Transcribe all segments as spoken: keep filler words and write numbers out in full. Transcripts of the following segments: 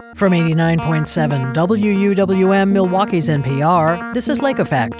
From eighty-nine point seven W U W M, Milwaukee's N P R, this is Lake Effect.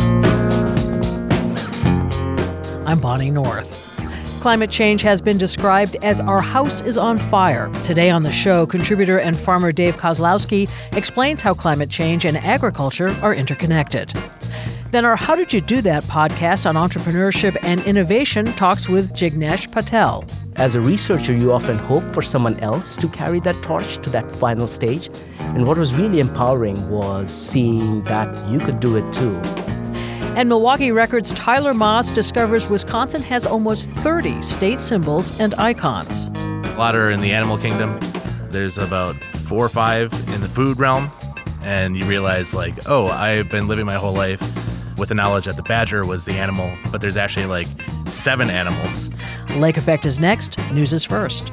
I'm Bonnie North. Climate change has been described as our house is on fire. Today on the show, contributor and farmer Dave Kozlowski explains how climate change and agriculture are interconnected. Then our How Did You Do That podcast on entrepreneurship and innovation talks with Jignesh Patel. As a researcher, you often hope for someone else to carry that torch to that final stage. And what was really empowering was seeing that you could do it too. And Milwaukee Record's Tyler Moss discovers Wisconsin has almost thirty state symbols and icons. A lot are in the animal kingdom. There's about four or five in the food realm. And you realize, like, oh, I've been living my whole life with the knowledge that the badger was the animal, but there's actually like seven animals. Lake Effect is next. News is first.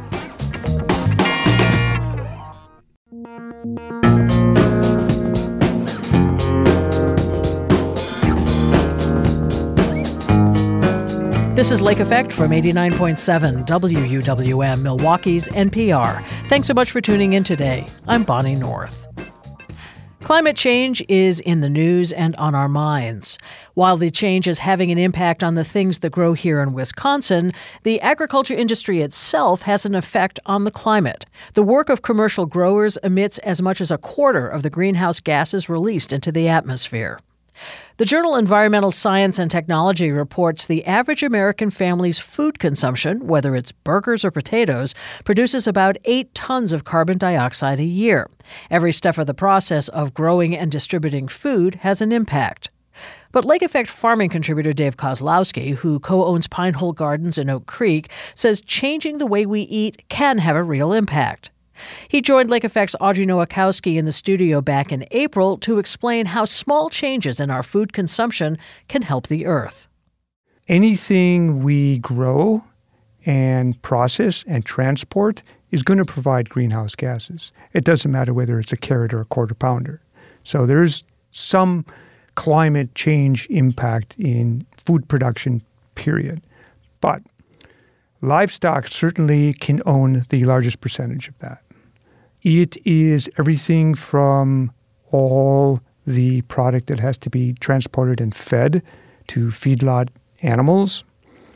This is Lake Effect from eighty-nine point seven W U W M, Milwaukee's N P R. Thanks so much for tuning in today. I'm Bonnie North. Climate change is in the news and on our minds. While the change is having an impact on the things that grow here in Wisconsin, the agriculture industry itself has an effect on the climate. The work of commercial growers emits as much as a quarter of the greenhouse gases released into the atmosphere. The journal Environmental Science and Technology reports the average American family's food consumption, whether it's burgers or potatoes, produces about eight tons of carbon dioxide a year. Every step of the process of growing and distributing food has an impact. But Lake Effect farming contributor Dave Kozlowski, who co-owns Pinehole Gardens in Oak Creek, says changing the way we eat can have a real impact. He joined Lake Effect's Audrey Nowakowski in the studio back in April to explain how small changes in our food consumption can help the earth. Anything we grow and process and transport is going to provide greenhouse gases. It doesn't matter whether it's a carrot or a quarter pounder. So there's some climate change impact in food production, period. But livestock certainly can own the largest percentage of that. It is everything from all the product that has to be transported and fed to feedlot animals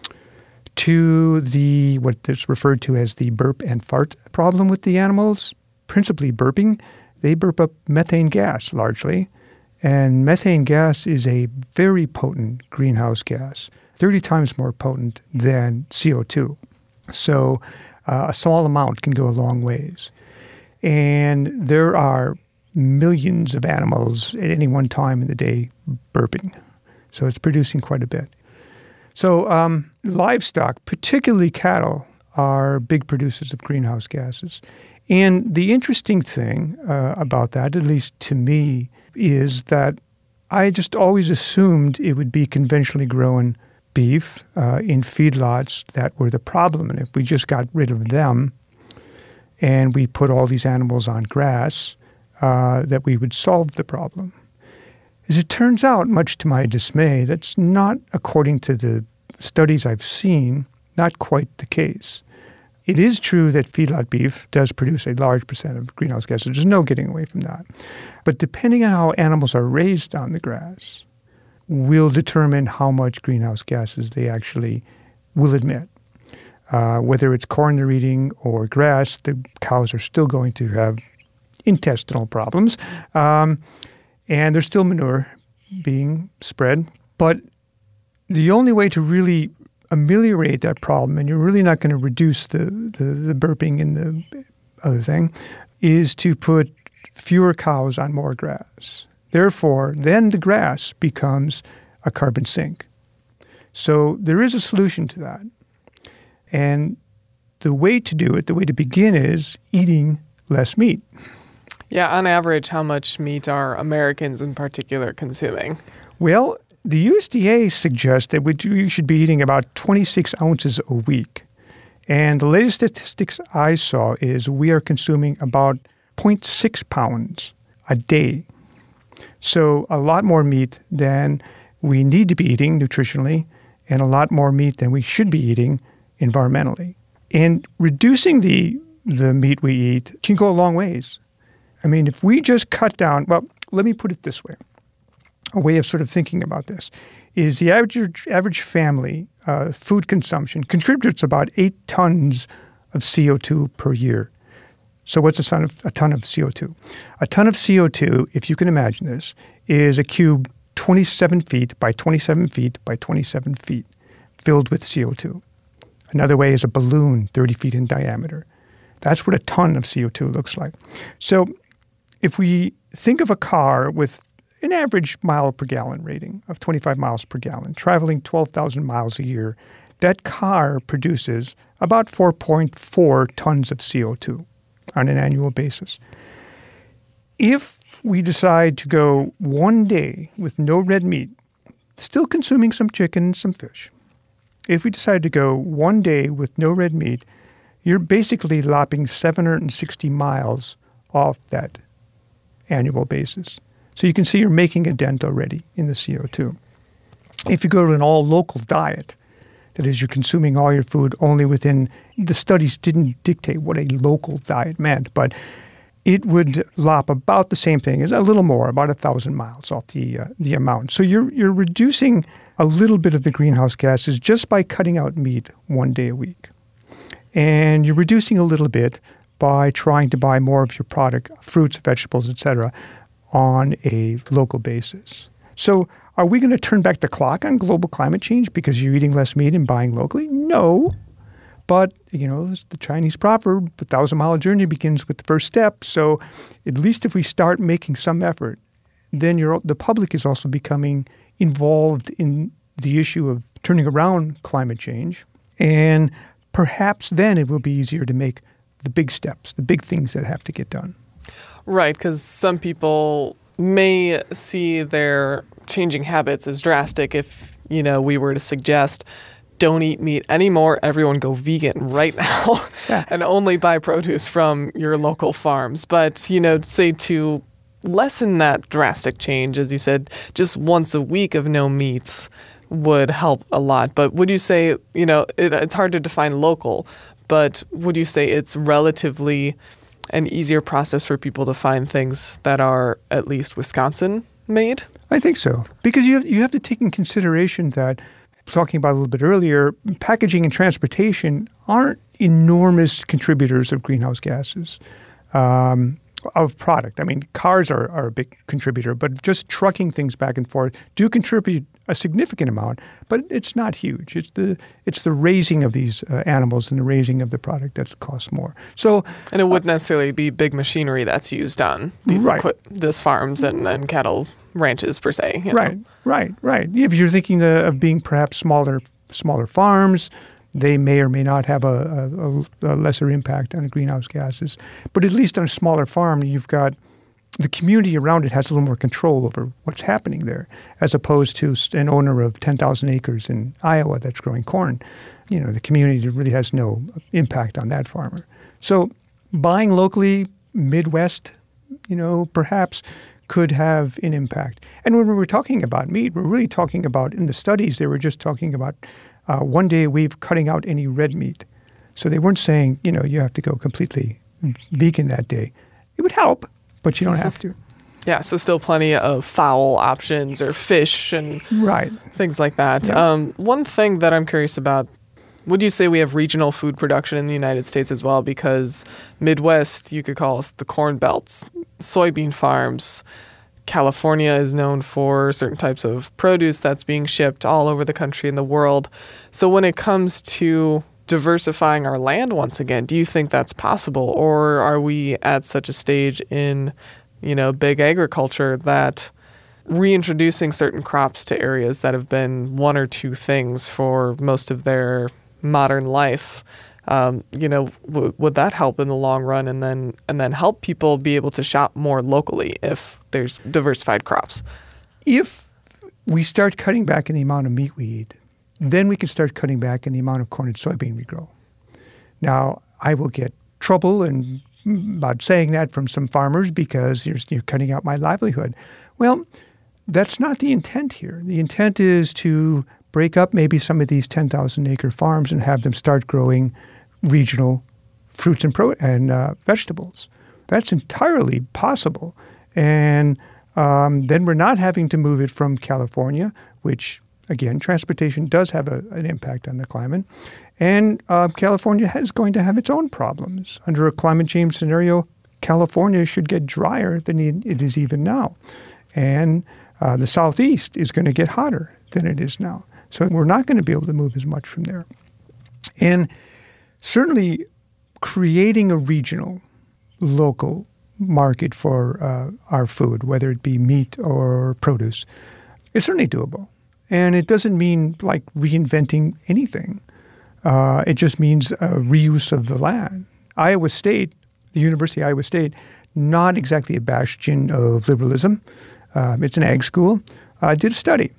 to the what is referred to as the burp and fart problem with the animals, principally burping. They burp up methane gas largely, and methane gas is a very potent greenhouse gas, thirty times more potent than C O two. So uh, a small amount can go a long ways. And there are millions of animals at any one time in the day burping. So it's producing quite a bit. So um, livestock, particularly cattle, are big producers of greenhouse gases. And the interesting thing uh, about that, at least to me, is that I just always assumed it would be conventionally grown beef uh, in feedlots that were the problem. And if we just got rid of them and we put all these animals on grass, uh, that we would solve the problem. As it turns out, much to my dismay, that's not, according to the studies I've seen, not quite the case. It is true that feedlot beef does produce a large percent of greenhouse gases. There's no getting away from that. But depending on how animals are raised on the grass, will determine how much greenhouse gases they actually will emit. Uh, whether it's corn they're eating or grass, the cows are still going to have intestinal problems. Um, and there's still manure being spread. But the only way to really ameliorate that problem, and you're really not going to reduce the, the, the burping and the other thing, is to put fewer cows on more grass. Therefore, then the grass becomes a carbon sink. So there is a solution to that. And the way to do it, the way to begin is eating less meat. Yeah, on average, how much meat are Americans in particular consuming? Well, the U S D A suggests that we should be eating about twenty-six ounces a week. And the latest statistics I saw is we are consuming about zero point six pounds a day. So a lot more meat than we need to be eating nutritionally, and a lot more meat than we should be eating environmentally. And reducing the the meat we eat can go a long ways. I mean, if we just cut down, well, let me put it this way. A way of sort of thinking about this is the average, average family uh, food consumption contributes about eight tons of C O two per year. So what's a ton of, a ton of C O two? A ton of C O two, if you can imagine this, is a cube twenty-seven feet by twenty-seven feet by twenty-seven feet filled with C O two. Another way is a balloon thirty feet in diameter. That's what a ton of C O two looks like. So if we think of a car with an average mile per gallon rating of twenty-five miles per gallon, traveling twelve thousand miles a year, that car produces about four point four tons of C O two on an annual basis. If we decide to go one day with no red meat, still consuming some chicken and some fish, if we decide to go one day with no red meat, you're basically lopping seven hundred sixty miles off that annual basis. So you can see you're making a dent already in the C O two. If you go to an all-local diet, that is, you're consuming all your food only within, the studies didn't dictate what a local diet meant, but it would lop about the same thing, as a little more, about one thousand miles off the uh, the amount. So you're you're reducing a little bit of the greenhouse gases just by cutting out meat one day a week. And you're reducing a little bit by trying to buy more of your product, fruits, vegetables, et cetera, on a local basis. So are we going to turn back the clock on global climate change because you're eating less meat and buying locally? No. But, you know, the Chinese proverb, the thousand-mile journey begins with the first step. So at least if we start making some effort, then you're, the public is also becoming involved in the issue of turning around climate change. And perhaps then it will be easier to make the big steps, the big things that have to get done. Right, because some people may see their changing habits as drastic if, you know, we were to suggest don't eat meat anymore, everyone go vegan right now yeah. and only buy produce from your local farms. But, you know, say to lessen that drastic change, as you said, just once a week of no meats would help a lot. But would you say, you know, it, it's hard to define local, but would you say it's relatively an easier process for people to find things that are at least Wisconsin made? I think so. Because you have, you have to take in consideration that, talking about a little bit earlier, packaging and transportation aren't enormous contributors of greenhouse gases um, of product. I mean, cars are, are a big contributor, but just trucking things back and forth do contribute a significant amount, but it's not huge. It's the it's the raising of these uh, animals and the raising of the product that costs more. So, and it wouldn't uh, necessarily be big machinery that's used on these right. equi- this farms and, and cattle ranches per se. You know? Right, right, right. If you're thinking uh, of being perhaps smaller, smaller farms, they may or may not have a, a, a lesser impact on greenhouse gases. But at least on a smaller farm, you've got the community around it has a little more control over what's happening there, as opposed to an owner of ten thousand acres in Iowa that's growing corn. You know, the community really has no impact on that farmer. So buying locally, Midwest, you know, perhaps could have an impact. And when we were talking about meat, we're really talking about, in the studies, they were just talking about uh, one day a week cutting out any red meat. So they weren't saying, you know, you have to go completely vegan that day. It would help, but you don't have to. Yeah, so still plenty of fowl options or fish and right. things like that. Yeah. Um, one thing that I'm curious about, would you say we have regional food production in the United States as well? Because Midwest, you could call us the corn belts, soybean farms. California is known for certain types of produce that's being shipped all over the country and the world. So when it comes to diversifying our land once again, do you think that's possible? Or are we at such a stage in, you know, big agriculture that reintroducing certain crops to areas that have been one or two things for most of their modern life, um, you know, w- would that help in the long run and then and then help people be able to shop more locally if there's diversified crops? If we start cutting back in the amount of meat we eat, then we can start cutting back in the amount of corn and soybean we grow. Now, I will get trouble and about saying that from some farmers because you're, you're cutting out my livelihood. Well, that's not the intent here. The intent is to break up maybe some of these ten thousand acre farms and have them start growing regional fruits and pro- and uh, vegetables. That's entirely possible. And um, then we're not having to move it from California, which, again, transportation does have a, an impact on the climate. And uh, California is going to have its own problems. Under a climate change scenario, California should get drier than it is even now. And uh, the Southeast is going to get hotter than it is now. So we're not going to be able to move as much from there. And certainly creating a regional, local market for uh, our food, whether it be meat or produce, is certainly doable. And it doesn't mean like reinventing anything. Uh, it just means a reuse of the land. Iowa State, the University of Iowa State, not exactly a bastion of liberalism. Um, it's an ag school. Uh, did a study.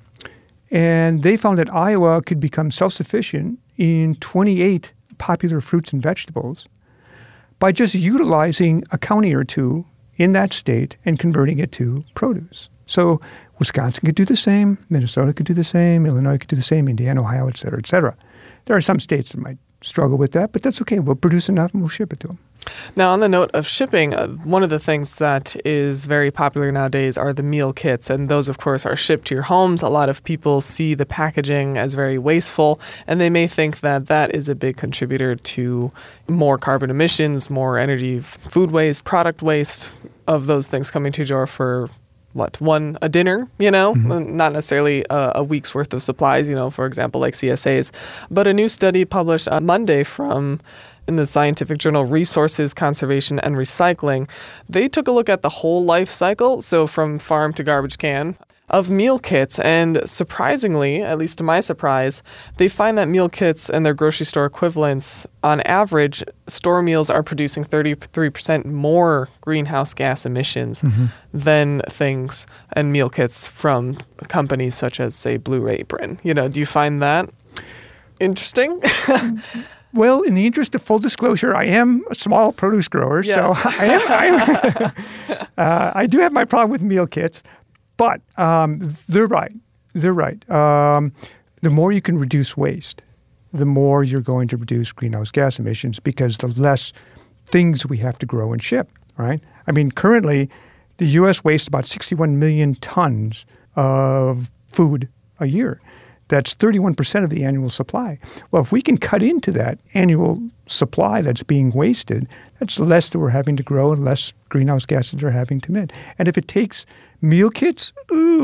And they found that Iowa could become self-sufficient in twenty-eight popular fruits and vegetables by just utilizing a county or two in that state and converting it to produce. So Wisconsin could do the same, Minnesota could do the same, Illinois could do the same, Indiana, Ohio, et cetera, et cetera. There are some states that might struggle with that, but that's okay. We'll produce enough and we'll ship it to them. Now, on the note of shipping, uh, one of the things that is very popular nowadays are the meal kits, and those, of course, are shipped to your homes. A lot of people see the packaging as very wasteful, and they may think that that is a big contributor to more carbon emissions, more energy, food waste, product waste of those things coming to your door for what, one, a dinner, you know, mm-hmm. not necessarily a, a week's worth of supplies, you know, for example, like C S As. But a new study published on Monday from in the scientific journal Resources, Conservation, and Recycling, they took a look at the whole life cycle, so from farm to garbage can, of meal kits. And surprisingly, at least to my surprise, they find that meal kits and their grocery store equivalents, on average, store meals are producing thirty-three percent more greenhouse gas emissions mm-hmm. than things and meal kits from companies such as, say, Blue Apron. You know, do you find that interesting? Well, in the interest of full disclosure, I am a small produce grower, yes. so I, am, I, am, uh, I do have my problem with meal kits. But um, they're right. They're right. Um, the more you can reduce waste, the more you're going to reduce greenhouse gas emissions because the less things we have to grow and ship, right? I mean, currently, the U S wastes about sixty-one million tons of food a year. That's thirty-one percent of the annual supply. Well, if we can cut into that annual supply that's being wasted, that's less that we're having to grow and less greenhouse gases are having to emit. And if it takes meal kits, ooh,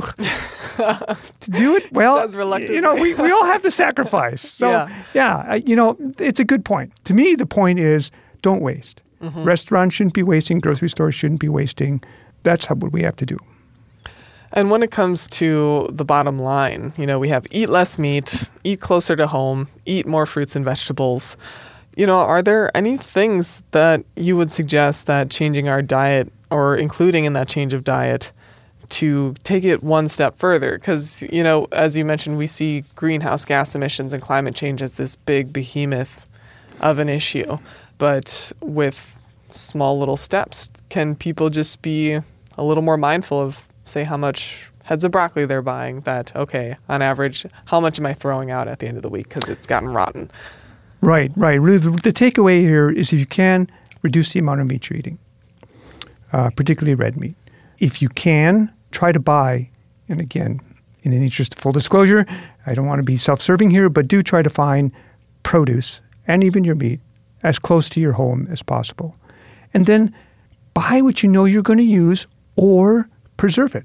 to do it, well, you know, we, we all have to sacrifice. So, yeah, yeah I, you know, it's a good point. To me, the point is don't waste. Mm-hmm. Restaurants shouldn't be wasting. Grocery stores shouldn't be wasting. That's how, what we have to do. And when it comes to the bottom line, you know, we have eat less meat, eat closer to home, eat more fruits and vegetables. You know, are there any things that you would suggest that changing our diet or including in that change of diet to take it one step further? Because, you know, as you mentioned, we see greenhouse gas emissions and climate change as this big behemoth of an issue. But with small little steps, can people just be a little more mindful of, say, how much heads of broccoli they're buying, that, okay, on average, how much am I throwing out at the end of the week because it's gotten rotten? Right, right. Really, the, the takeaway here is if you can, reduce the amount of meat you're eating, uh, particularly red meat. If you can, try to buy, and again, in the interest of full disclosure, I don't want to be self-serving here, but do try to find produce and even your meat as close to your home as possible. And then buy what you know you're going to use or preserve it.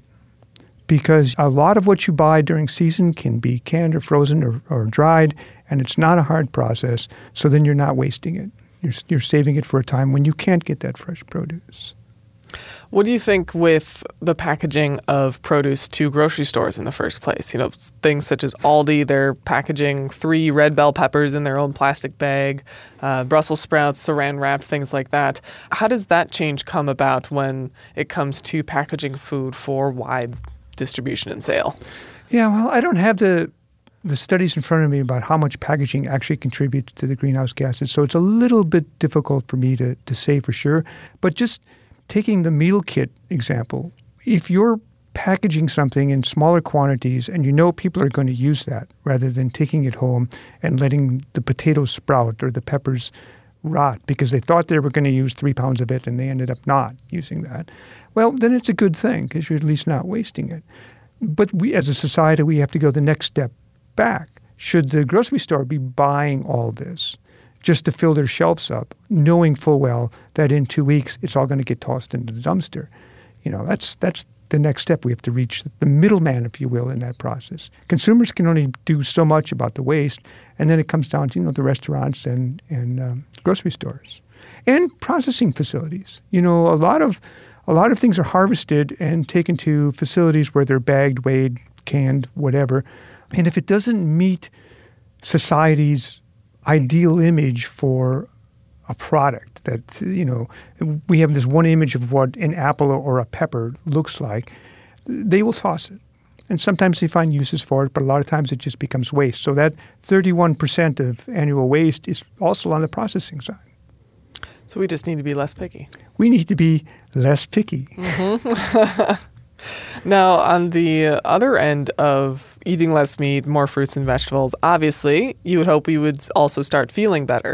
Because a lot of what you buy during season can be canned or frozen or, or dried, and it's not a hard process, so then you're not wasting it. You're, you're saving it for a time when you can't get that fresh produce. What do you think with the packaging of produce to grocery stores in the first place? You know, things such as Aldi, they're packaging three red bell peppers in their own plastic bag, uh, Brussels sprouts, saran wrapped, things like that. How does that change come about when it comes to packaging food for wide distribution and sale? Yeah, well, I don't have the the studies in front of me about how much packaging actually contributes to the greenhouse gases, so it's a little bit difficult for me to, to say for sure. But just taking the meal kit example, if you're packaging something in smaller quantities and you know people are going to use that rather than taking it home and letting the potatoes sprout or the peppers rot because they thought they were going to use three pounds of it and they ended up not using that, well, then it's a good thing because you're at least not wasting it. But we, as a society, we have to go the next step back. Should the grocery store be buying all this just to fill their shelves up, knowing full well that in two weeks it's all going to get tossed into the dumpster? You know, that's that's the next step. We have to reach the middleman, if you will, in that process. Consumers can only do so much about the waste, and then it comes down to, you know, the restaurants and, and um, grocery stores. And processing facilities. You know, a lot of a lot of things are harvested and taken to facilities where they're bagged, weighed, canned, whatever. And if it doesn't meet society's ideal image for a product that, you know, we have this one image of what an apple or a pepper looks like, they will toss it. And sometimes they find uses for it, but a lot of times it just becomes waste. So that thirty-one percent of annual waste is also on the processing side. So we just need to be less picky. We need to be less picky. Mm-hmm. Now, on the other end of eating less meat, more fruits and vegetables, obviously, you would hope we would also start feeling better.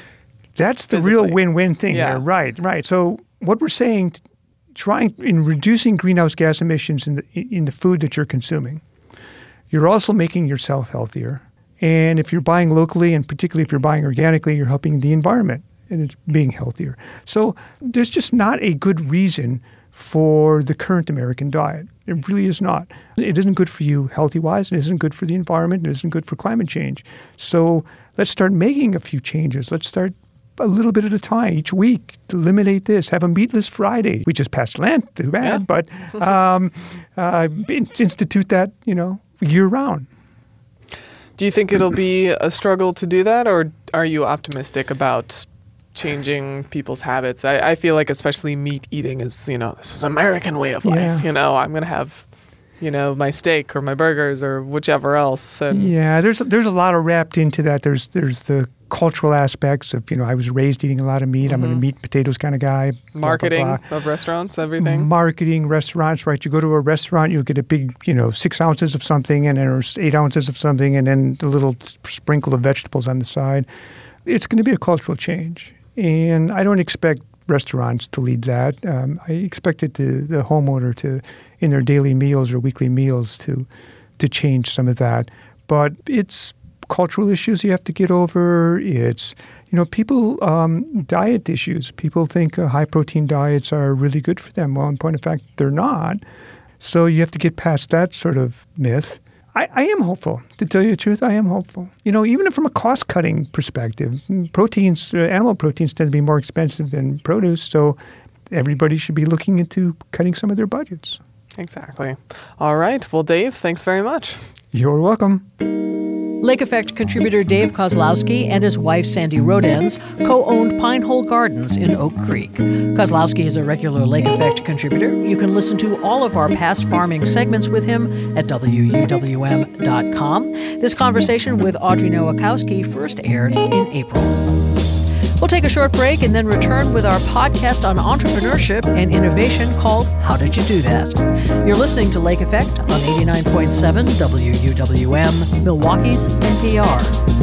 That's the physically. real win-win thing Yeah. here. Right, right. So what we're saying, trying in reducing greenhouse gas emissions in the in the food that you're consuming, you're also making yourself healthier. And if you're buying locally, and particularly if you're buying organically, you're helping the environment and it's being healthier. So there's just not a good reason for the current American diet. It really is not. It isn't good for you healthy-wise. It isn't good for the environment. It isn't good for climate change. So let's start making a few changes. Let's start a little bit at a time each week to eliminate this. Have a meatless Friday. We just passed Lent, too bad, Yeah. but um, uh, institute that, you know, year-round. Do you think it'll be a struggle to do that, or are you optimistic about changing people's habits? I, I feel like especially meat eating is, you know, this is American way of life. Yeah. You know, I'm going to have, you know, my steak or my burgers or whichever else. And Yeah, there's there's a lot of wrapped into that. There's there's the cultural aspects of, you know, I was raised eating a lot of meat. I'm a meat and potatoes kind of guy. blah, blah, marketing blah. of restaurants, everything. Marketing, restaurants, right? You go to a restaurant, you'll get a big, you know, six ounces of something and then there's eight ounces of something and then a little sprinkle of vegetables on the side. It's going to be a cultural change. And I don't expect restaurants to lead that. Um, I expect it to the homeowner to, in their daily meals or weekly meals, to to change some of that. But it's cultural issues you have to get over. It's, you know, people, um, diet issues. People think uh, high-protein diets are really good for them. Well, in point of fact, they're not. So you have to get past that sort of myth. I, I am hopeful. To tell you the truth, I am hopeful. You know, even from a cost-cutting perspective, proteins, uh, animal proteins tend to be more expensive than produce, so everybody should be looking into cutting some of their budgets. Exactly. All right. Well, Dave, thanks very much. You're welcome. Lake Effect contributor Dave Kozlowski and his wife Sandy Rodenz co-owned Pinehole Gardens in Oak Creek. Kozlowski is a regular Lake Effect contributor. You can listen to all of our past farming segments with him at W U W M dot com. This conversation with Audrey Nowakowski first aired in April. We'll take a short break and then return with our podcast on entrepreneurship and innovation called How Did You Do That? You're listening to Lake Effect on eighty-nine point seven W U W M, Milwaukee's N P R.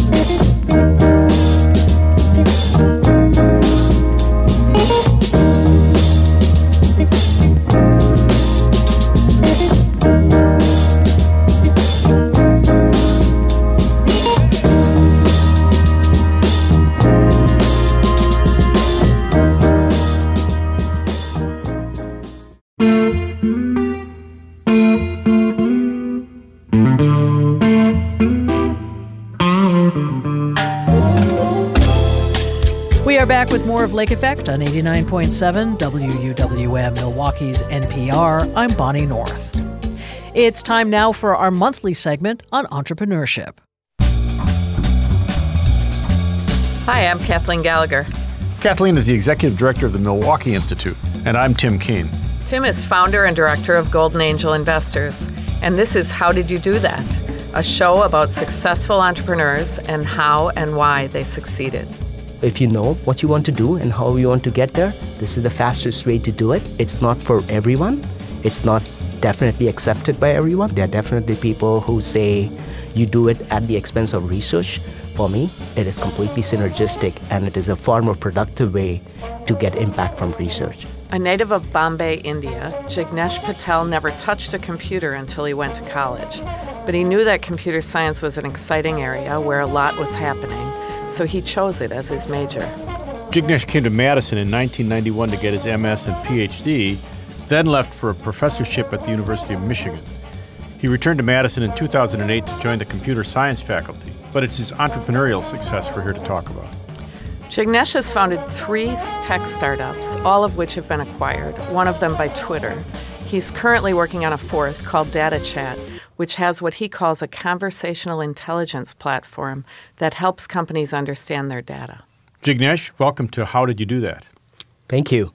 We are back with more of Lake Effect on eighty-nine point seven W U W M, Milwaukee's N P R. I'm Bonnie North. It's time now for our monthly segment on entrepreneurship. Hi, I'm Kathleen Gallagher. Kathleen is the Executive Director of the Milwaukee Institute, and I'm Tim Keene. Tim is founder and director of Golden Angel Investors, and this is How Did You Do That? A show about successful entrepreneurs and how and why they succeeded. If you know what you want to do and how you want to get there, this is the fastest way to do it. It's not for everyone. It's not definitely accepted by everyone. There are definitely people who say you do it at the expense of research. For me, it is completely synergistic, and it is a far more productive way to get impact from research. A native of Bombay, India, Jignesh Patel never touched a computer until he went to college. But he knew that computer science was an exciting area where a lot was happening, so he chose it as his major. Jignesh came to Madison in nineteen ninety-one to get his M S and P H D, then left for a professorship at the University of Michigan. He returned to Madison in two thousand eight to join the computer science faculty, but it's his entrepreneurial success we're here to talk about. Jignesh has founded three tech startups, all of which have been acquired, one of them by Twitter. He's currently working on a fourth called DataChat, which has what he calls a conversational intelligence platform that helps companies understand their data. Jignesh, welcome to How Did You Do That? Thank you.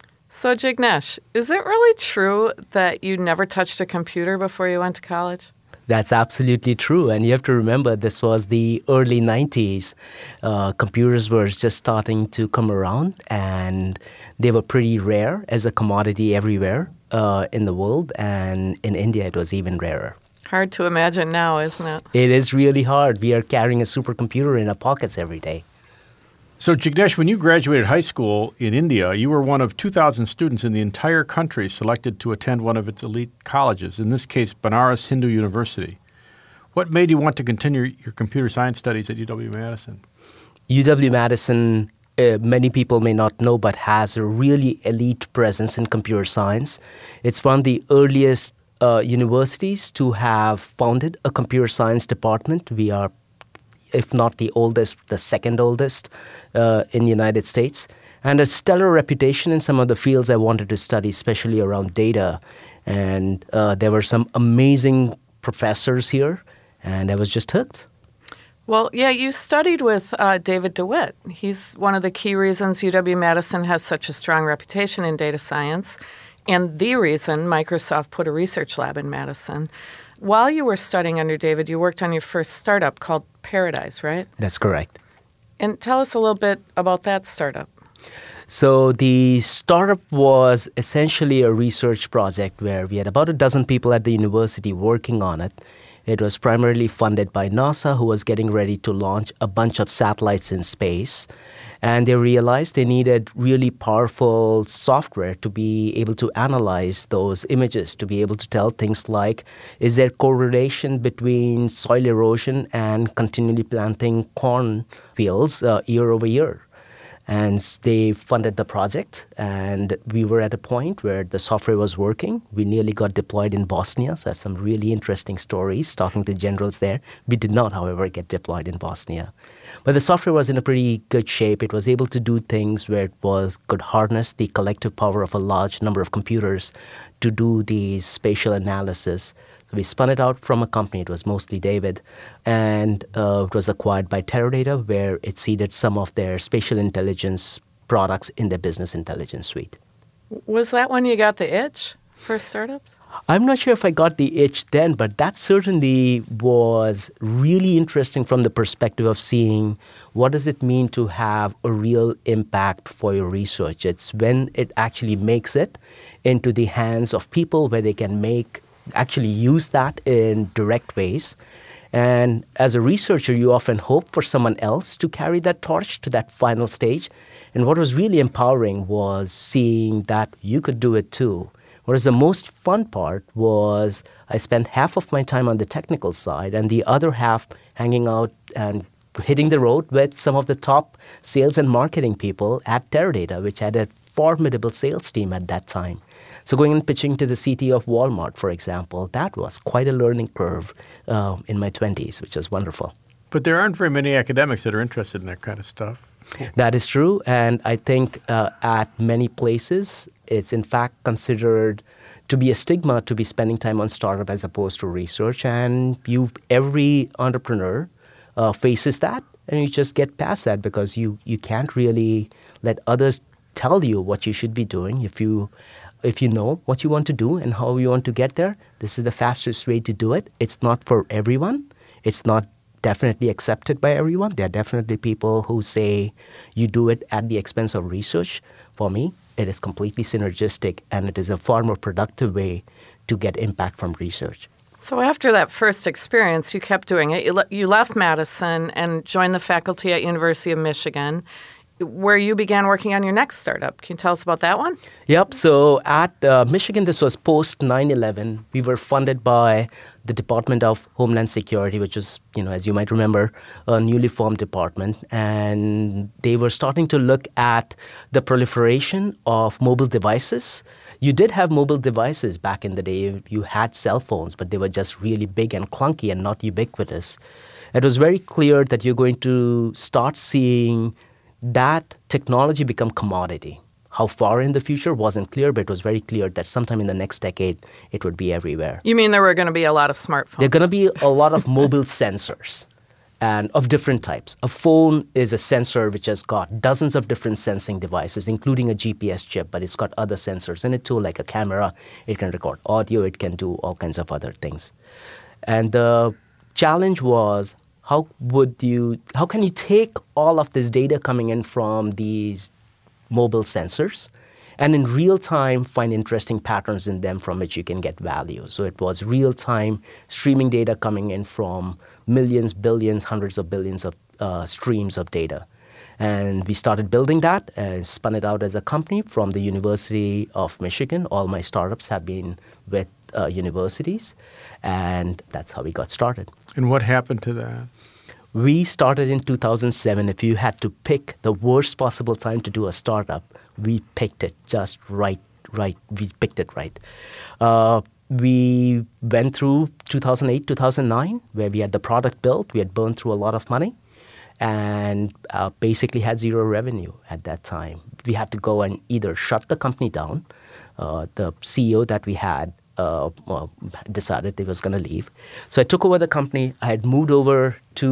So Jignesh, is it really true that you never touched a computer before you went to college? That's absolutely true. And you have to remember, this was the early nineties. Uh, computers were just starting to come around, and they were pretty rare as a commodity everywhere uh, in the world. And in India, it was even rarer. Hard to imagine now, isn't it? It is really hard. We are carrying a supercomputer in our pockets every day. So Jignesh, when you graduated high school in India, you were one of two thousand students in the entire country selected to attend one of its elite colleges, in this case, Banaras Hindu University. What made you want to continue your computer science studies at U W-Madison? U W-Madison, uh, many people may not know, but has a really elite presence in computer science. It's one of the earliest uh, universities to have founded a computer science department. We are, if not the oldest, the second oldest uh, in the United States, and a stellar reputation in some of the fields I wanted to study, especially around data. And uh, there were some amazing professors here, and I was just hooked. Well, yeah, you studied with uh, David DeWitt. He's one of the key reasons U W-Madison has such a strong reputation in data science, and the reason Microsoft put a research lab in Madison. While you were studying under David, you worked on your first startup called Paradise, right? That's correct. And tell us a little bit about that startup. So the startup was essentially a research project where we had about a dozen people at the university working on it. It was primarily funded by NASA, who was getting ready to launch a bunch of satellites in space. And they realized they needed really powerful software to be able to analyze those images, to be able to tell things like, is there correlation between soil erosion and continually planting corn fields uh, year over year? And they funded the project, and we were at a point where the software was working. We nearly got deployed in Bosnia, so I have some really interesting stories talking to generals there. We did not, however, get deployed in Bosnia. But the software was in a pretty good shape. It was able to do things where it was could harness the collective power of a large number of computers to do the spatial analysis. So we spun it out from a company. It was mostly David, and uh, it was acquired by Teradata, where it seeded some of their spatial intelligence products in their business intelligence suite. Was that when you got the itch for startups? I'm not sure if I got the itch then, but that certainly was really interesting from the perspective of seeing what does it mean to have a real impact for your research. It's when it actually makes it into the hands of people where they can make actually use that in direct ways. And as a researcher, you often hope for someone else to carry that torch to that final stage. And what was really empowering was seeing that you could do it too. Whereas the most fun part was I spent half of my time on the technical side and the other half hanging out and hitting the road with some of the top sales and marketing people at Teradata, which had a formidable sales team at that time. So going and pitching to the C T O of Walmart, for example, that was quite a learning curve uh, in my twenties, which was wonderful. But there aren't very many academics that are interested in that kind of stuff. That is true. And I think uh, at many places, it's in fact considered to be a stigma to be spending time on startup as opposed to research. And you, every entrepreneur uh, faces that, and you just get past that because you, you can't really let others tell you what you should be doing. If you If you know what you want to do and how you want to get there, this is the fastest way to do it. It's not for everyone. It's not definitely accepted by everyone. There are definitely people who say you do it at the expense of research. For me, it is completely synergistic, and it is a far more productive way to get impact from research. So after that first experience, you kept doing it. You, le- you left Madison and joined the faculty at University of Michigan, where you began working on your next startup. Can you tell us about that one? Yep. So at uh, Michigan, this was post nine eleven. We were funded by the Department of Homeland Security, which is, you know, as you might remember, a newly formed department. And they were starting to look at the proliferation of mobile devices. You did have mobile devices back in the day. You had cell phones, but they were just really big and clunky and not ubiquitous. It was very clear that you're going to start seeing that technology become commodity. How far in the future wasn't clear, but it was very clear that sometime in the next decade, it would be everywhere. You mean there were going to be a lot of smartphones? There are going to be a lot of mobile sensors and of different types. A phone is a sensor which has got dozens of different sensing devices, including a G P S chip, but it's got other sensors in it too, like a camera. It can record audio. It can do all kinds of other things. And the challenge was, how would you, how can you take all of this data coming in from these mobile sensors and in real time find interesting patterns in them from which you can get value? So it was real time streaming data coming in from millions, billions, hundreds of billions of uh, streams of data. And we started building that and spun it out as a company from the University of Michigan. All my startups have been with uh, universities, and that's how we got started. And what happened to that? We started in two thousand seven. If you had to pick the worst possible time to do a startup, we picked it just right, right. We picked it right. Uh, we went through two thousand eight, two thousand nine, where we had the product built. We had burned through a lot of money and uh, basically had zero revenue at that time. We had to go and either shut the company down. Uh, the C E O that we had Uh, well, decided he was going to leave. So I took over the company. I had moved over to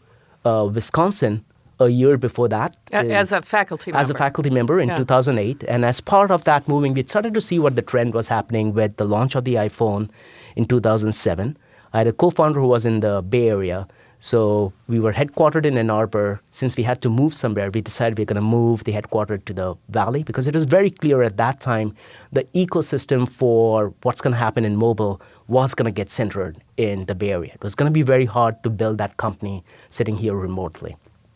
uh, Wisconsin a year before that. As a faculty member. As a faculty member in Yeah. two thousand eight. And as part of that moving, we started to see what the trend was happening with the launch of the iPhone in two thousand seven. I had a co-founder who was in the Bay Area. So we were headquartered in Ann Arbor. Since we had to move somewhere, we decided we were going to move the headquarters to the Valley because it was very clear at that time the ecosystem for what's going to happen in mobile was going to get centered in the Bay Area. It was going to be very hard to build that company sitting here remotely.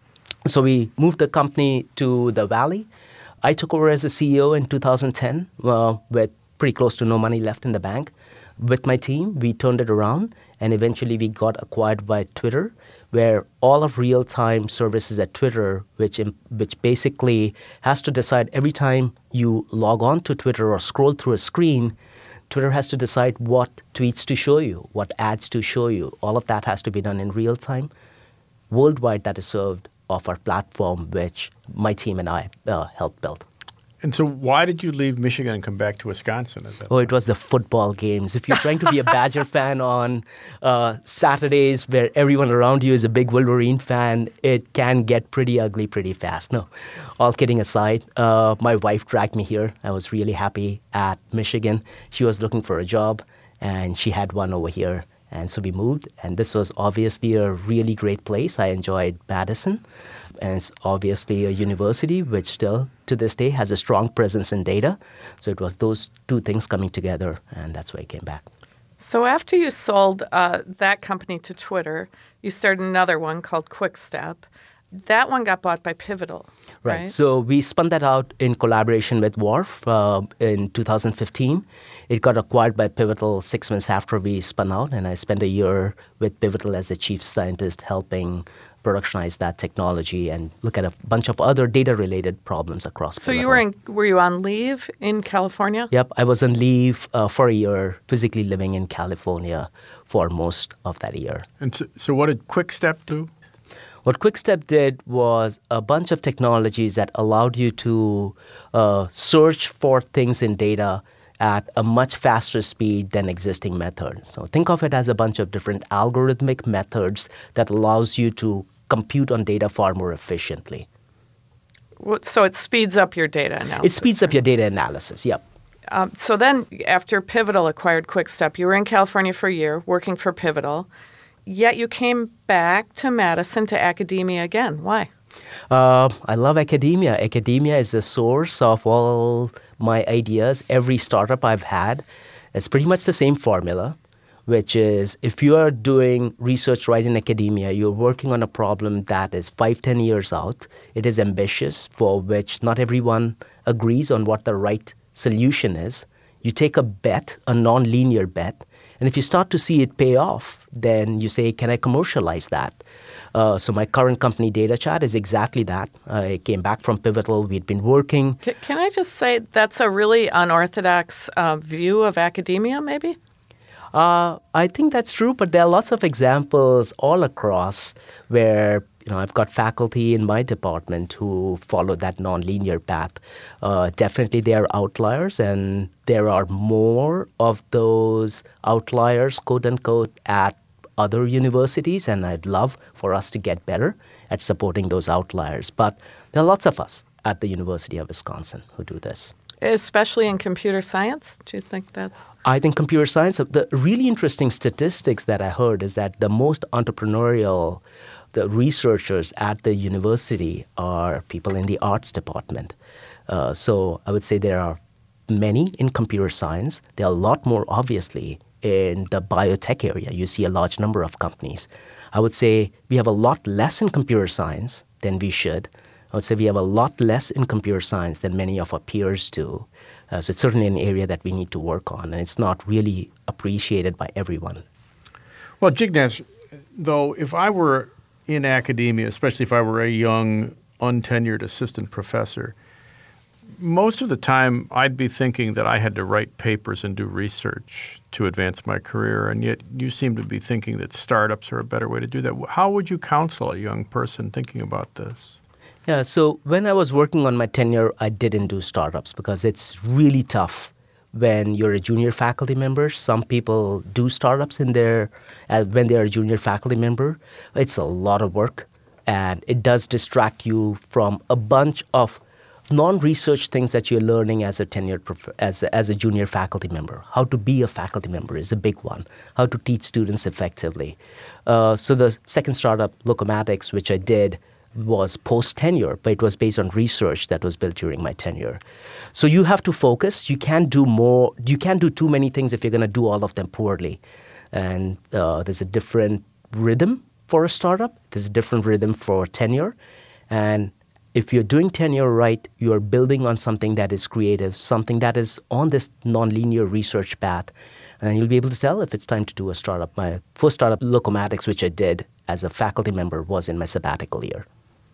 So we moved the company to the Valley. I took over as a C E O in two thousand ten uh, with pretty close to no money left in the bank. With my team, we turned it around, and eventually we got acquired by Twitter, where all of real-time services at Twitter, which which basically has to decide every time you log on to Twitter or scroll through a screen, Twitter has to decide what tweets to show you, what ads to show you. All of that has to be done in real time. Worldwide, that is served off our platform, which my team and I uh, helped build. And so why did you leave Michigan and come back to Wisconsin at that Oh, point? it was the football games. If you're trying to be a Badger fan on uh, Saturdays where everyone around you is a big Wolverine fan, it can get pretty ugly pretty fast. No, all kidding aside, uh, my wife dragged me here. I was really happy at Michigan. She was looking for a job, and she had one over here. And so we moved, and this was obviously a really great place. I enjoyed Madison, and it's obviously a university which still, to this day, has a strong presence in data. So it was those two things coming together, and that's why I came back. So after you sold uh, that company to Twitter, you started another one called QuickStep. That one got bought by Pivotal, right? Right. So we spun that out in collaboration with Wharf uh, in two thousand fifteen. It got acquired by Pivotal six months after we spun out, and I spent a year with Pivotal as the chief scientist helping productionize that technology and look at a bunch of other data-related problems across So Pivotal. you were in, were you on leave in California? Yep, I was on leave uh, for a year, physically living in California for most of that year. And so, so what did QuickStep do? What QuickStep did was a bunch of technologies that allowed you to uh, search for things in data at a much faster speed than existing methods. So think of it as a bunch of different algorithmic methods that allows you to compute on data far more efficiently. So it speeds up your data analysis. It speeds up your data analysis, yep. Um, so then after Pivotal acquired QuickStep, you were in California for a year working for Pivotal, yet you came back to Madison to academia again. Why? Uh, I love academia. Academia is the source of all my ideas. Every startup I've had, it's pretty much the same formula, which is if you are doing research right in academia, you're working on a problem that is five, ten years out. It is ambitious, for which not everyone agrees on what the right solution is. You take a bet, a non-linear bet, and if you start to see it pay off, then you say, can I commercialize that? Uh, so my current company, DataChat, is exactly that. I came back from Pivotal. We'd been working. C- can I just say that's a really unorthodox uh, view of academia, maybe? Uh, I think that's true, but there are lots of examples all across where you know I've got faculty in my department who follow that nonlinear path. Uh, definitely, there are outliers, and there are more of those outliers, quote unquote, at other universities. And I'd love for us to get better at supporting those outliers. But there are lots of us at the University of Wisconsin who do this. Especially in computer science? Do you think that's... I think computer science, the really interesting statistics that I heard is that the most entrepreneurial the researchers at the university are people in the arts department. Uh, so I would say there are many in computer science. There are a lot more, obviously, in the biotech area. You see a large number of companies. I would say we have a lot less in computer science than we should. I would say we have a lot less in computer science than many of our peers do. Uh, so it's certainly an area that we need to work on, and it's not really appreciated by everyone. Well, Jignesh, though, if I were in academia, especially if I were a young, untenured assistant professor, most of the time I'd be thinking that I had to write papers and do research to advance my career, and yet you seem to be thinking that startups are a better way to do that. How would you counsel a young person thinking about this? Yeah, so when I was working on my tenure, I didn't do startups because it's really tough when you're a junior faculty member. Some people do startups in their, uh, when they're a junior faculty member. It's a lot of work, and it does distract you from a bunch of non-research things that you're learning as a tenured prof- as a, as a junior faculty member. How to be a faculty member is a big one. How to teach students effectively. Uh, so the second startup, Locomatics, which I did, was post-tenure, but it was based on research that was built during my tenure. So you have to focus. You can't do more. You can't do too many things if you're going to do all of them poorly. And uh, there's a different rhythm for a startup. There's a different rhythm for tenure. And if you're doing tenure right, you're building on something that is creative, something that is on this nonlinear research path, and you'll be able to tell if it's time to do a startup. My first startup, Locomatics, which I did as a faculty member, was in my sabbatical year.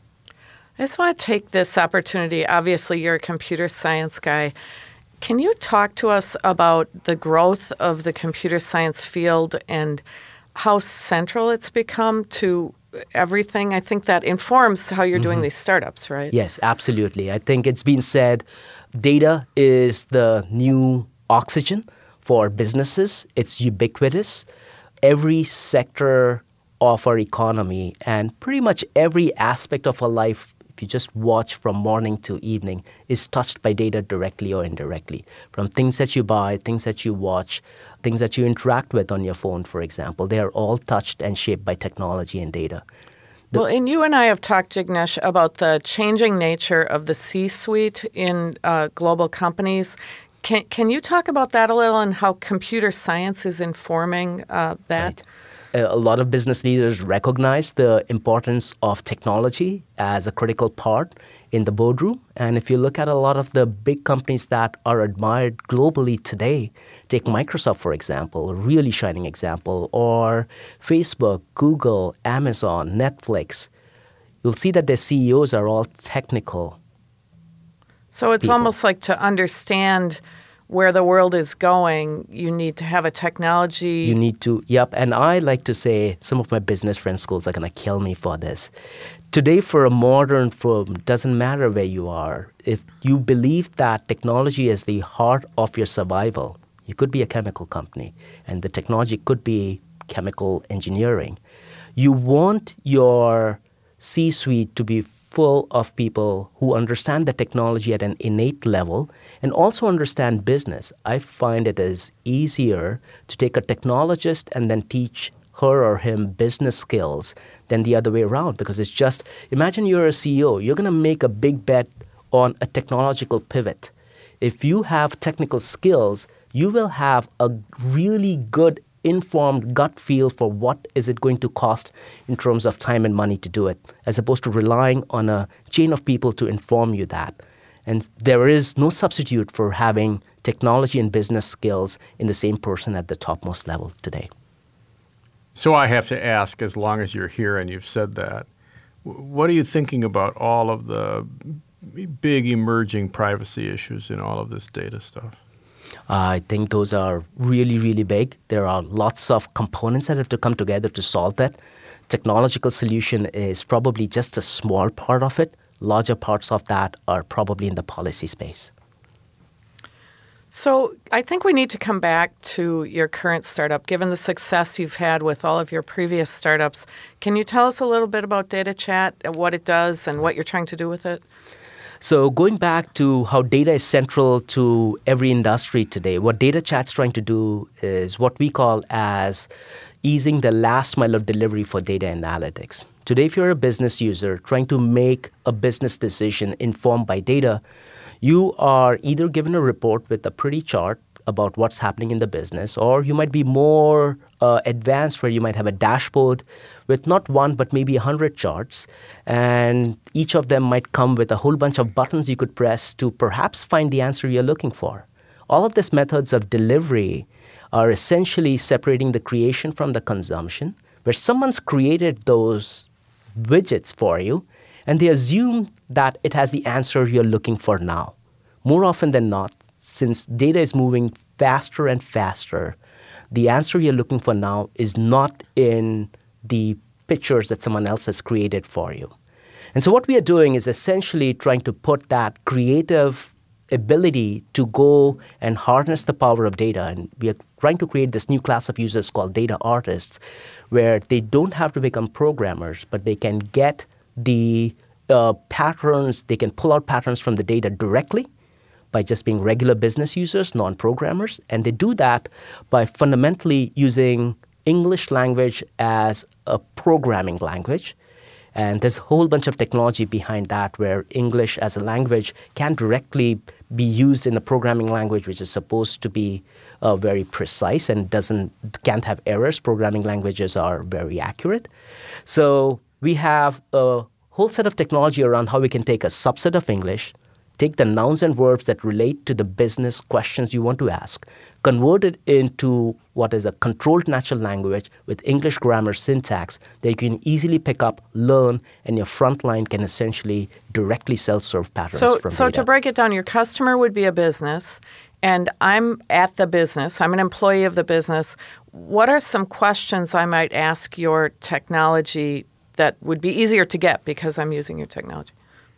I just want to take this opportunity. Obviously, you're a computer science guy. Can you talk to us about the growth of the computer science field and how central it's become to everything? I think that informs how you're mm-hmm. doing these startups, right? Yes, absolutely. I think it's been said data is the new oxygen for businesses. It's ubiquitous. Every sector of our economy and pretty much every aspect of our life, if you just watch from morning to evening, is touched by data directly or indirectly. From things that you buy, things that you watch, things that you interact with on your phone, for example, they are all touched and shaped by technology and data. The well, and you and I have talked, Jignesh, about the changing nature of the C-suite in uh, global companies. Can, can you talk about that a little and how computer science is informing uh, that? Right. A lot of business leaders recognize the importance of technology as a critical part in the boardroom. And if you look at a lot of the big companies that are admired globally today, take Microsoft, for example, a really shining example, or Facebook, Google, Amazon, Netflix, you'll see that their C E Os are all technical. So it's people. almost like to understand where the world is going, you need to have a technology. You need to, yep. And I like to say, some of my business friend schools are going to kill me for this. Today, for a modern firm, doesn't matter where you are. If you believe that technology is the heart of your survival, you could be a chemical company, and the technology could be chemical engineering. You want your C-suite to be full of people who understand the technology at an innate level and also understand business. I find it is easier to take a technologist and then teach her or him business skills than the other way around, because it's just, imagine you're a C E O, you're going to make a big bet on a technological pivot. If you have technical skills, you will have a really good informed gut feel for what is it going to cost in terms of time and money to do it, as opposed to relying on a chain of people to inform you that. And there is no substitute for having technology and business skills in the same person at the topmost level today. So I have to ask, as long as you're here and you've said that, what are you thinking about all of the big emerging privacy issues in all of this data stuff? I think those are really, really big. There are lots of components that have to come together to solve that. Technological solution is probably just a small part of it. Larger parts of that are probably in the policy space. So I think we need to come back to your current startup. Given the success you've had with all of your previous startups, can you tell us a little bit about DataChat, what it does, and what you're trying to do with it? So going back to how data is central to every industry today, what DataChat's trying to do is what we call as easing the last mile of delivery for data analytics. Today, if you're a business user trying to make a business decision informed by data, you are either given a report with a pretty chart about what's happening in the business, or you might be more uh, advanced where you might have a dashboard with not one, but maybe a hundred charts. And each of them might come with a whole bunch of buttons you could press to perhaps find the answer you're looking for. All of these methods of delivery are essentially separating the creation from the consumption, where someone's created those widgets for you, and they assume that it has the answer you're looking for now. More often than not, since data is moving faster and faster, the answer you're looking for now is not in the pictures that someone else has created for you. And so what we are doing is essentially trying to put that creative ability to go and harness the power of data. And we are trying to create this new class of users called data artists, where they don't have to become programmers, but they can get the uh, patterns, they can pull out patterns from the data directly by just being regular business users, non-programmers. And they do that by fundamentally using English language as a programming language. And there's a whole bunch of technology behind that where English as a language can directly be used in a programming language which is supposed to be uh, very precise and doesn't can't have errors. Programming languages are very accurate. So we have a whole set of technology around how we can take a subset of English, take the nouns and verbs that relate to the business questions you want to ask, convert it into what is a controlled natural language with English grammar syntax that you can easily pick up, learn, and your front line can essentially directly self-serve patterns so, from so data. So to break it down, your customer would be a business, and I'm at the business. I'm an employee of the business. What are some questions I might ask your technology that would be easier to get because I'm using your technology?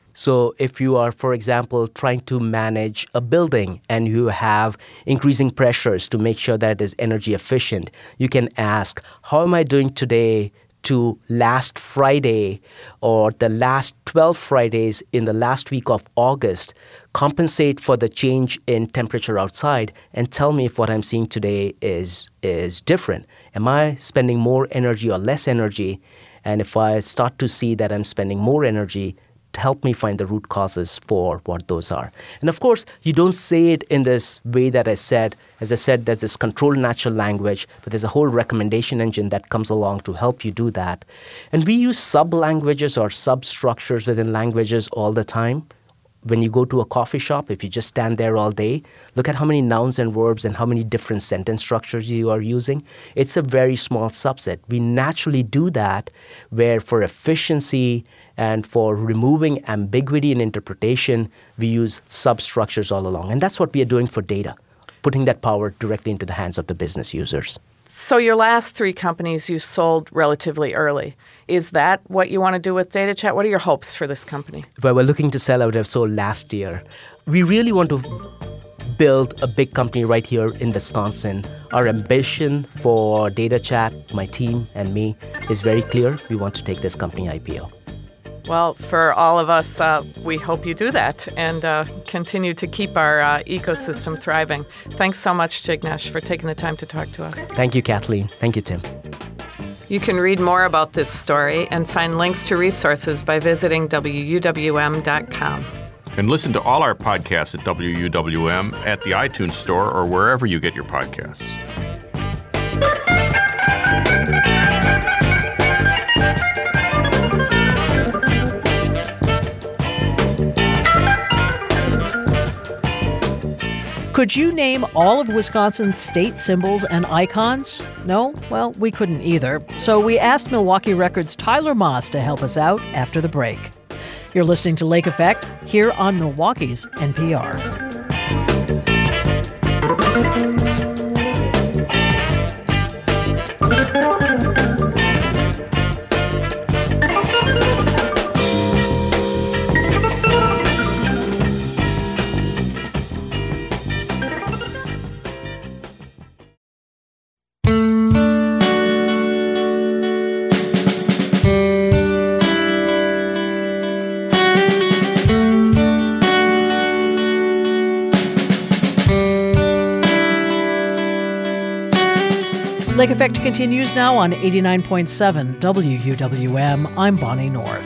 So if you are, for example, trying to manage a building and you have increasing pressures to make sure that it is energy efficient, you can ask, how am I doing today to last Friday or the last twelve Fridays in the last week of August, compensate for the change in temperature outside and tell me if what I'm seeing today is, is different. Am I spending more energy or less energy? And if I start to see that I'm spending more energy, to help me find the root causes for what those are. And of course, you don't say it in this way that I said. As I said, there's this controlled natural language, but there's a whole recommendation engine that comes along to help you do that. And we use sub-languages or sub-structures within languages all the time. When you go to a coffee shop, if you just stand there all day, look at how many nouns and verbs and how many different sentence structures you are using. It's a very small subset. We naturally do that where for efficiency and for removing ambiguity in interpretation, we use substructures all along. And that's what we are doing for data, putting that power directly into the hands of the business users. So your last three companies you sold relatively early. Is that what you want to do with DataChat? What are your hopes for this company? If I were looking to sell, I would have sold last year. We really want to build a big company right here in Wisconsin. Our ambition for DataChat, my team and me, is very clear. We want to take this company I P O. Well, for all of us, uh, we hope you do that and uh, continue to keep our uh, ecosystem thriving. Thanks so much, Jignesh, for taking the time to talk to us. Thank you, Kathleen. Thank you, Tim. You can read more about this story and find links to resources by visiting W U W M dot com. And listen to all our podcasts at W U W M, at the iTunes Store, or wherever you get your podcasts. Could you name all of Wisconsin's state symbols and icons? No? Well, we couldn't either. So we asked Milwaukee Record's Tyler Moss to help us out after the break. You're listening to Lake Effect here on Milwaukee's N P R. Lake Effect continues now on eighty-nine point seven W U W M. I'm Bonnie North.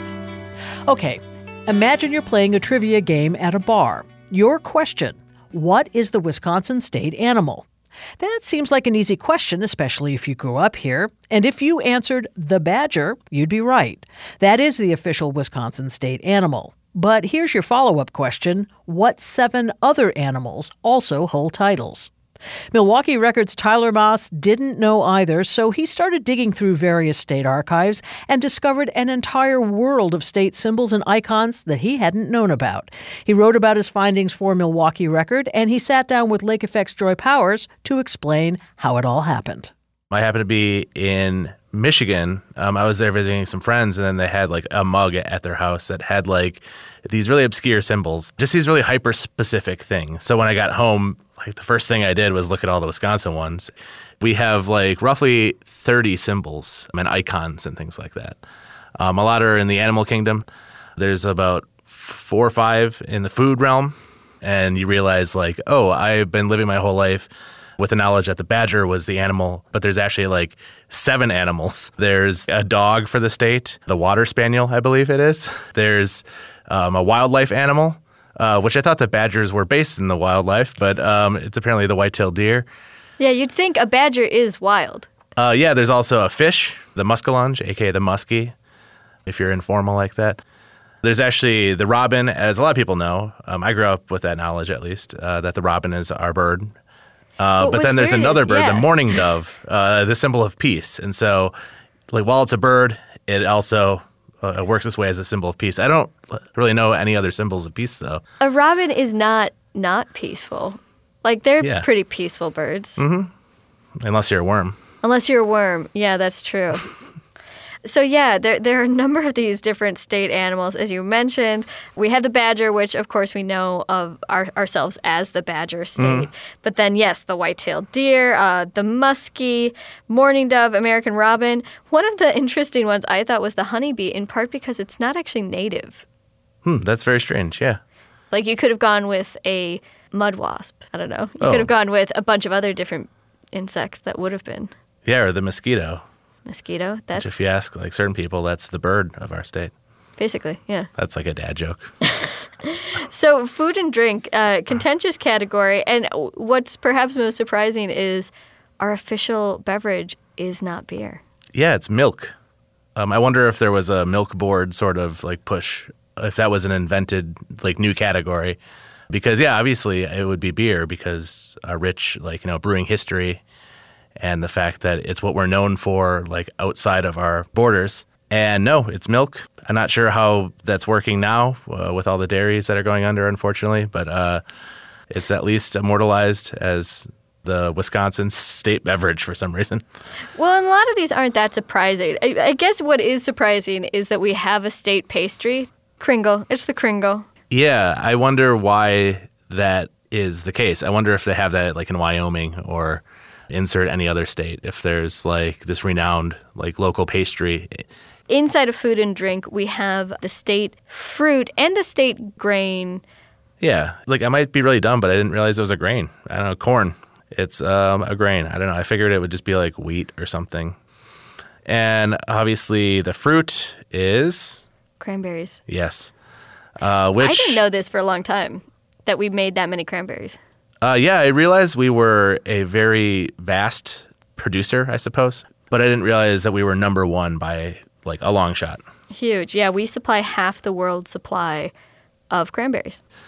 Okay, imagine you're playing a trivia game at a bar. Your question, what is the Wisconsin state animal? That seems like an easy question, especially if you grew up here. And if you answered the badger, you'd be right. That is the official Wisconsin state animal. But here's your follow-up question. What seven other animals also hold titles? Milwaukee Record's Tyler Moss didn't know either, so he started digging through various state archives and discovered an entire world of state symbols and icons that he hadn't known about. He wrote about his findings for Milwaukee Record, and he sat down with Lake Effect's Joy Powers to explain how it all happened. I happened to be in Michigan. Um, I was there visiting some friends, and then they had like a mug at their house that had like these really obscure symbols, just these really hyper-specific things. So when I got home, like the first thing I did was look at all the Wisconsin ones. We have like roughly thirty symbols and icons and things like that. Um, a lot are in the animal kingdom. There's about four or five in the food realm. And you realize like, oh, I've been living my whole life with the knowledge that the badger was the animal, but there's actually like seven animals. There's a dog for the state, the water spaniel, I believe it is. There's um, a wildlife animal. Uh, which I thought the badgers were based in the wildlife, but um, it's apparently the white-tailed deer. Yeah, you'd think a badger is wild. Uh, yeah, there's also a fish, the muskellunge, a k a the muskie, if you're informal like that. There's actually the robin, as a lot of people know. Um, I grew up with that knowledge, at least, uh, that the robin is our bird. Uh, but then there's another is, bird, yeah. the mourning dove, uh, the symbol of peace. And so, like, while it's a bird, it also Uh, it works this way as a symbol of peace. I don't really know any other symbols of peace, though. A robin is not not peaceful. Like, they're Yeah. pretty peaceful birds. Mm-hmm. Unless you're a worm. Unless you're a worm. Yeah, that's true. So, yeah, there, there are a number of these different state animals. As you mentioned, we have the badger, which, of course, we know of our, ourselves as the badger state. Mm. But then, yes, the white-tailed deer, uh, the muskie, mourning dove, American robin. One of the interesting ones I thought was the honeybee, in part because it's not actually native. Hmm, that's very strange, yeah. Like, you could have gone with a mud wasp. I don't know. You oh. could have gone with a bunch of other different insects that would have been. Yeah, or the mosquito. Mosquito, that's... Which if you ask like certain people, that's the bird of our state. Basically, yeah. That's like a dad joke. So food and drink, uh, contentious category. And what's perhaps most surprising is our official beverage is not beer. Yeah, it's milk. Um, I wonder if there was a milk board sort of like push, if that was an invented like new category. Because, yeah, obviously it would be beer because a rich like, you know, brewing history and the fact that it's what we're known for, like, outside of our borders. And no, it's milk. I'm not sure how that's working now uh, with all the dairies that are going under, unfortunately, but uh, it's at least immortalized as the Wisconsin state beverage for some reason. Well, and a lot of these aren't that surprising. I, I guess what is surprising is that we have a state pastry, Kringle. It's the Kringle. Yeah, I wonder why that is the case. I wonder if they have that like in Wyoming or insert any other state, if there's like this renowned like local pastry. Inside of food and drink, we have the state fruit and the state grain. Yeah, like I might be really dumb, but I didn't realize it was a grain. I don't know, corn. It's um, a grain. I don't know. I figured it would just be like wheat or something. And obviously the fruit is... Cranberries. Yes. Uh, which I didn't know this for a long time, that we made that many cranberries. Uh, yeah, I realized we were a very vast producer, I suppose. But I didn't realize that we were number one by like a long shot. Huge. Yeah, we supply half the world's supply of cranberries.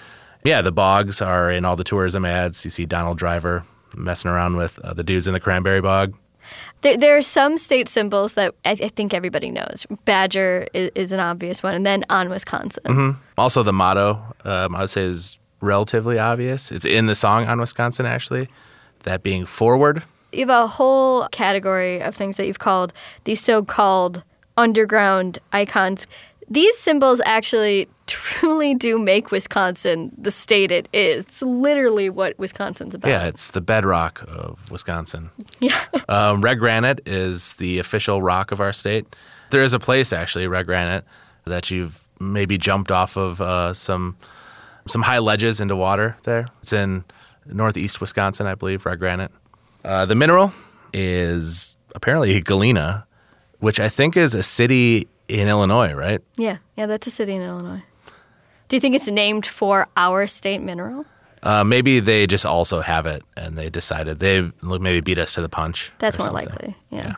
Yeah, the bogs are in all the tourism ads. You see Donald Driver messing around with uh, the dudes in the cranberry bog. There, there are some state symbols that I, I think everybody knows. Badger is, is an obvious one, and then on Wisconsin. Mm-hmm. Also, the motto, um, I would say, is relatively obvious. It's in the song on Wisconsin, actually, that being forward. You have a whole category of things that you've called these so-called underground icons. These symbols actually truly do make Wisconsin the state it is. It's literally what Wisconsin's about. Yeah, it's the bedrock of Wisconsin. Yeah. um, red granite is the official rock of our state. There is a place, actually, red granite, that you've maybe jumped off of uh, some some high ledges into water there. It's in northeast Wisconsin, I believe, red granite. Uh, the mineral is apparently Galena, which I think is a city in Illinois, right? Yeah, yeah, that's a city in Illinois. Do you think it's named for our state mineral? Uh, maybe they just also have it, and they decided they maybe beat us to the punch. That's more something. likely, yeah. yeah.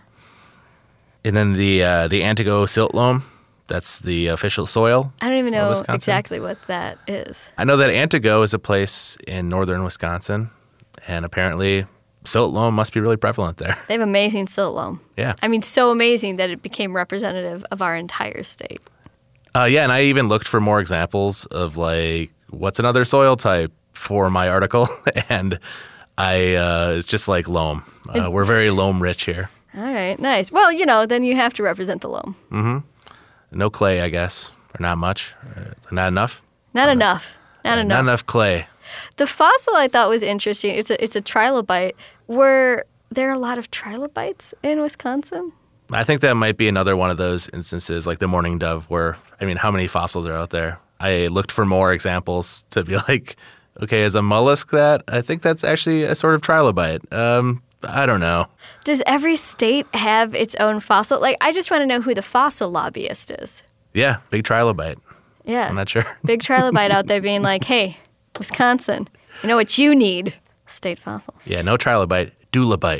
And then the uh, the Antigo silt loam, that's the official soil. I don't even know Wisconsin. exactly what that is. I know that Antigo is a place in northern Wisconsin, and apparently silt loam must be really prevalent there. They have amazing silt loam. Yeah. I mean, so amazing that it became representative of our entire state. Uh, yeah, and I even looked for more examples of, like, what's another soil type for my article, and I uh, it's just like loam. Uh, we're very loam rich here. All right, nice. Well, you know, then you have to represent the loam. Mm-hmm. No clay, I guess, or not much, uh, not enough. Not enough. Not Yeah, enough. Not enough clay. The fossil I thought was interesting. It's a it's a trilobite. Were there a lot of trilobites in Wisconsin? I think that might be another one of those instances, like the mourning dove, where, I mean, how many fossils are out there? I looked for more examples to be like, okay, is a mollusk that? I think that's actually a sort of trilobite. Um, I don't know. Does every state have its own fossil? Like, I just want to know who the fossil lobbyist is. Yeah, big trilobite. Yeah. I'm not sure. Big trilobite out there being like, hey, Wisconsin, you know what you need? State fossil. Yeah, no trilobite, doulabite.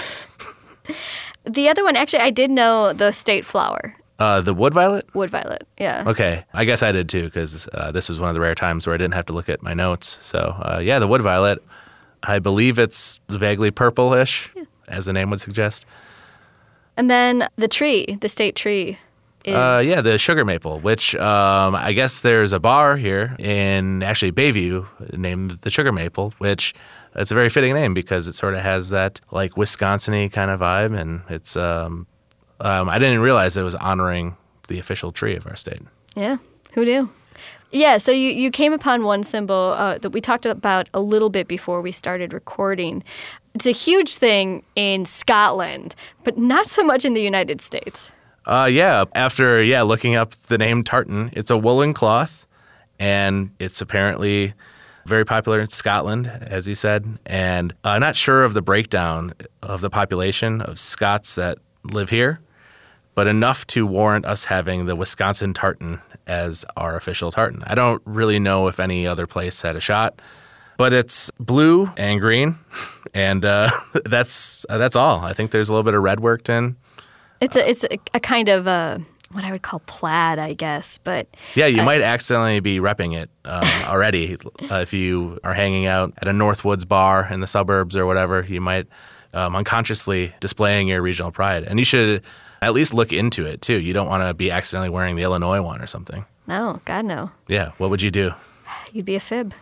The other one, actually, I did know the state flower, Uh, the wood violet? wood violet. Yeah. Okay, I guess I did too, because uh, this was one of the rare times where I didn't have to look at my notes. So, uh, yeah, the wood violet, I believe it's vaguely purplish, yeah. as the name would suggest. And then the tree, the state tree, is... Uh, yeah, the sugar maple, which um, I guess there's a bar here in actually Bayview named the Sugar Maple, which it's a very fitting name because it sort of has that like Wisconsin-y kind of vibe, and it's um, um, I didn't realize it was honoring the official tree of our state. Yeah, who knew? Yeah, so you, you came upon one symbol uh, that we talked about a little bit before we started recording. It's a huge thing in Scotland, but not so much in the United States. Uh, yeah, after, yeah, looking up the name tartan, it's a woolen cloth, and it's apparently very popular in Scotland, as he said. And I'm not sure of the breakdown of the population of Scots that live here, but enough to warrant us having the Wisconsin tartan as our official tartan. I don't really know if any other place had a shot, but it's blue and green, and uh, that's uh, that's all. I think there's a little bit of red worked in. It's a it's a, a kind of a, what I would call plaid, I guess, but yeah, you uh, might accidentally be repping it um, already uh, if you are hanging out at a Northwoods bar in the suburbs or whatever. You might um, unconsciously displaying your regional pride, and you should at least look into it too. You don't want to be accidentally wearing the Illinois one or something. No, God no. Yeah, what would you do? You'd be a fib.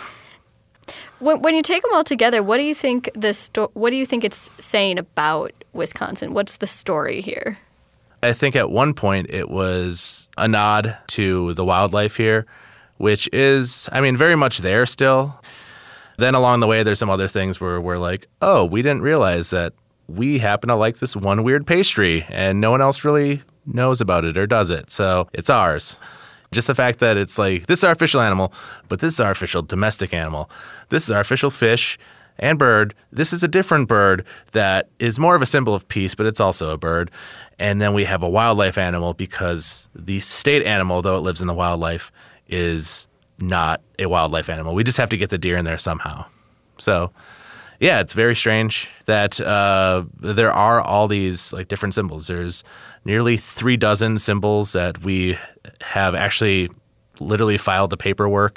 When, when you take them all together, what do you think the sto- what do you think it's saying about Wisconsin? What's the story here? I think at one point it was a nod to the wildlife here, which is, I mean, very much there still. Then along the way, there's some other things where we're like, oh, we didn't realize that we happen to like this one weird pastry and no one else really knows about it or does it. So it's ours. Just the fact that it's like, this is our official animal, but this is our official domestic animal. This is our official fish and bird. This is a different bird that is more of a symbol of peace, but it's also a bird. And then we have a wildlife animal because the state animal, though it lives in the wildlife, is not a wildlife animal. We just have to get the deer in there somehow. So, yeah, it's very strange that uh, there are all these like different symbols. There's nearly three dozen symbols that we have actually literally filed the paperwork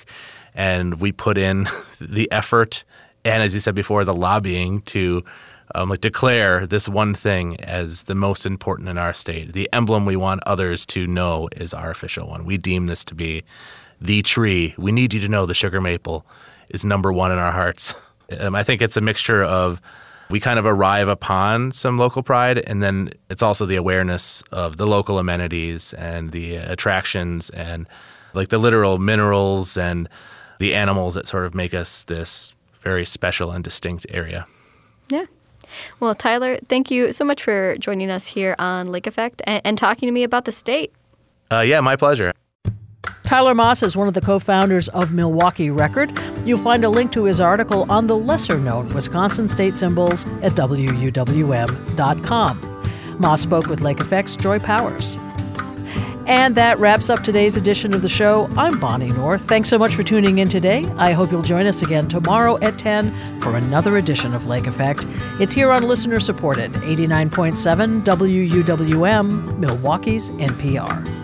And we put in the effort and, as you said before, the lobbying to um, like declare this one thing as the most important in our state. The emblem we want others to know is our official one. We deem this to be the tree. We need you to know the sugar maple is number one in our hearts. Um, I think it's a mixture of we kind of arrive upon some local pride, and then it's also the awareness of the local amenities and the attractions and like the literal minerals and the animals that sort of make us this very special and distinct area. Yeah. Well, Tyler, thank you so much for joining us here on Lake Effect and, and talking to me about the state. Uh, yeah, my pleasure. Tyler Moss is one of the co-founders of Milwaukee Record. You'll find a link to his article on the lesser-known Wisconsin state symbols at W U W M dot com. Moss spoke with Lake Effect's Joy Powers. And that wraps up today's edition of the show. I'm Bonnie North. Thanks so much for tuning in today. I hope you'll join us again tomorrow at ten for another edition of Lake Effect. It's here on listener-supported eighty-nine point seven W U W M, Milwaukee's N P R.